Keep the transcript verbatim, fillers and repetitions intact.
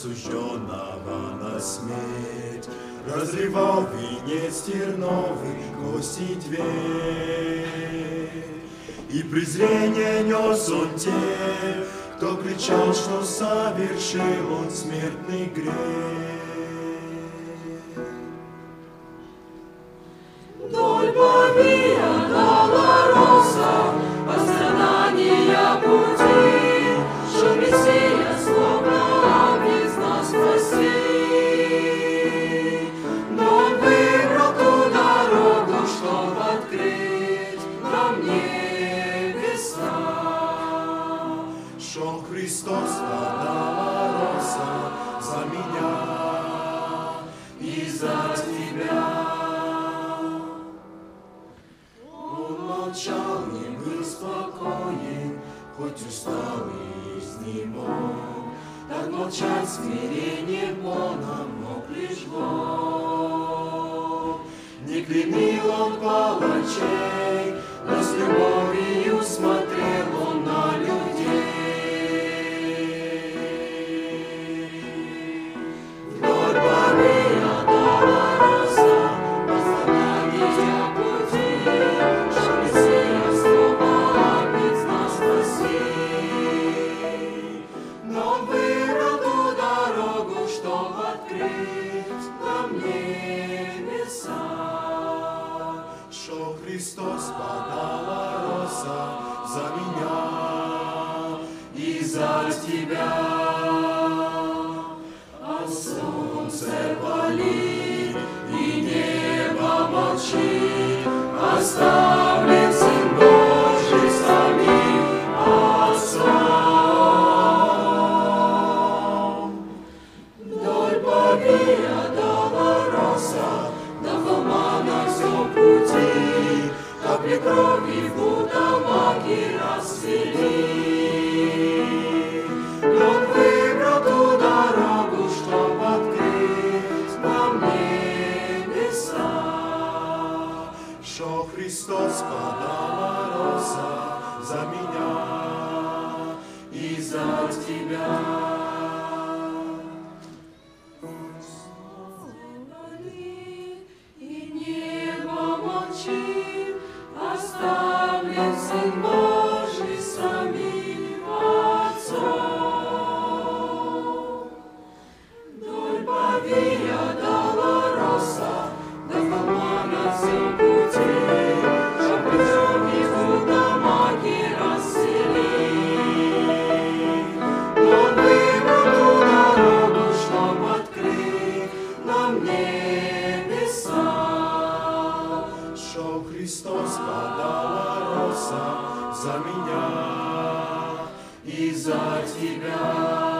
осужденного на смерть, разрывал венец терновый, кости дверь. И презрение нес он тем, кто кричал, что совершил он смертный грех. Вдоль по Виа Долороса, по страдания пути, что Мессия словно обез нас спасти. Но он выбрал ту дорогу, чтоб открыть нам небеса. Шел Христос по Долороса за меня и за тебя. Молчал, не был спокоен, хоть устал и изнемог. Так молчать смирением Богом мог лишь Бог. Не клеймил он палачей, но с любовью смотрел он на людей. Вдоль по Виа Долороса, по страдания пути, что Мессия словно обез нас спасти. Но он выбрал ту дорогу, чтоб открыть нам небеса. Шел Христос по Долороса за меня и за тебя. А солнце палит и небо молчит, оставлен Сын Божий самим Отцом. Вдоль по Виа Долороса, до холма на всем пути, капли крови будто маки расцвели. Но он выбрал ту дорогу, чтоб открыть нам небеса. Шел Христос по Долороса за меня и за тебя. И небо молчит, оставлен Сын Божий самим Отцом. Вдоль по Виа Долороса, до холма на всем пути, чтоб крови будто маки расцвели. Но он выбрал ту дорогу, чтоб открыть нам небеса. Шел Христос по Долороса за меня и за тебя.